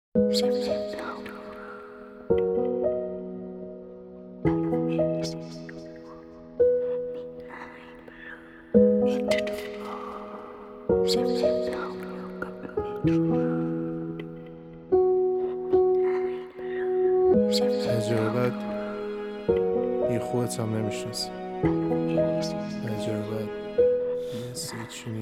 عجایبت یه خودت هم نمیشناسی. عجایبت یه سیچونی.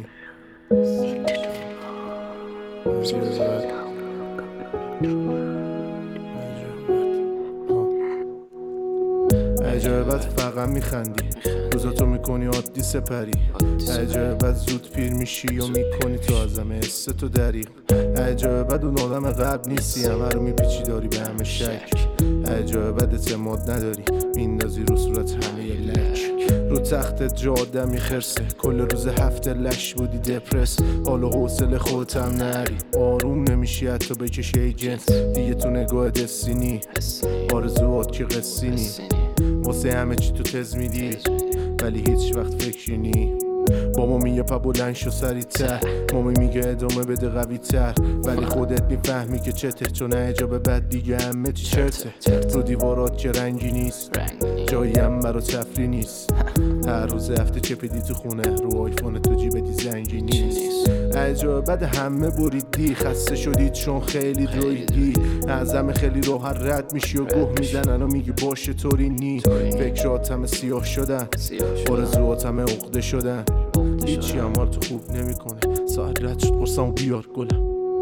عجایبت فقط میخندی، روزاتو میکنی عادی سپری. عجایبت زود پیر میشی و میکنی تو از همه حس تو دریغ. عجایبت اون آدم قبل نیستی، همه رو میپیچی داری به همه شک. عجایبت اعتماد نداری، میندازی رو صورت همه یه لک. رو تختت جا آدمی خرسه، کل روز هفته لش بودی دپرس. حال و حوصله خودت هم نری، آروم نمیشی حتی بکشی ای جنس. دیگه تو نگاه دستینی، آرزوات که قصی نی. واسه همه چی تو تز میدی ولی هیچ وقت فکری نی. با ما میگه پا بلند شو سریع‌تر، مامی میگه ادامه بده قوی تر، ولی خودت میفهمی که چته، چون اجابه بد دیگه همه چی چرته. رو دیوارات که رنگی نیست، جایی هم برا تفری نیست. هر روز هفته چپیدی تو خونه، رو آیفون تو جیبتی زنگی نیست. عجایبت همه بریدی، خسته شدید چون خیلی رویدی. از همه خیلی راحت رد میشی و گوه میزنن و میگی باشه طوری نی. فکرات همه سیاه شدن، آرزوات همه عقده شدن. هیچی هم حال تو خوب نمیکنه. ساعت رد شد قرصم و بیار گلم.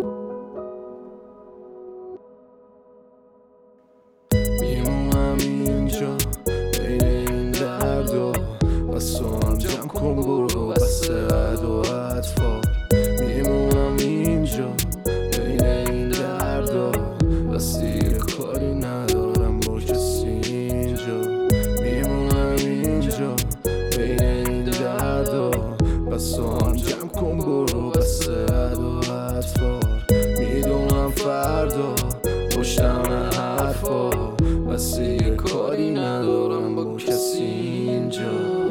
میمونم اینجا بین این دردا، بس تو هم جمع کن برو بس عد و اطفال. میمونم اینجا بین این دردا، بس دیگه کاری ندارم با کسی اینجا. میمونم اینجا بین این دردا، بس تو هم جمع کن برو بس عد و اطفال. میدونم فردا پشتم حرفا، بس دیگه کاری ندارم با کسی اینجا.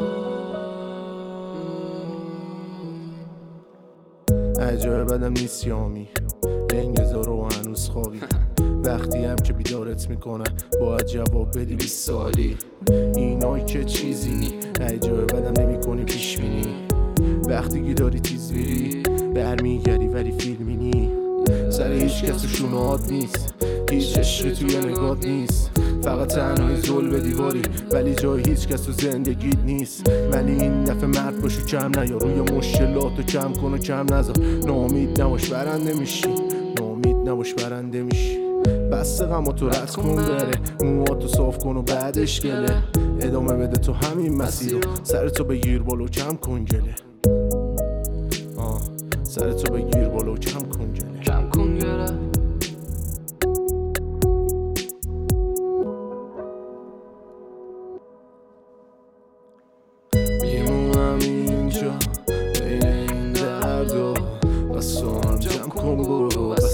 عجایبتم نیست یامی، لنگزا رو هنوز خوابی. وقتی هم که بیدارت میکنن باید جواب بدی 20 سالی. اینایی که چیزی نی، عجایبتم نمی کنی پیش بینی. وقتی که داری تیز میری برمیگردی ولی فیلمی نی. سر هیچ کس تو شونهات نیست، هیچ عشقی توی نگات نیست. فقط تنهایی زل به دیواری ولی جای هیچ کس تو زندگیت نیست. ولی این دفعه مرد باشو کم نیا، روی مشکلاتو کم کن و کم نذار. ناامید نباش برنده میشی، ناامید نباش برنده میشی. بس غماتو رد کن بره، موهاتو صاف کن و بعدش گله. ادامه بده تو همین مسیرو، سرتو بگیر بالا و کم کن گله. سرتو بگیر بالا و کم کن گله. کم کن گله. میمونم اینجا بین این دردا، بس تو هم جمع کن برو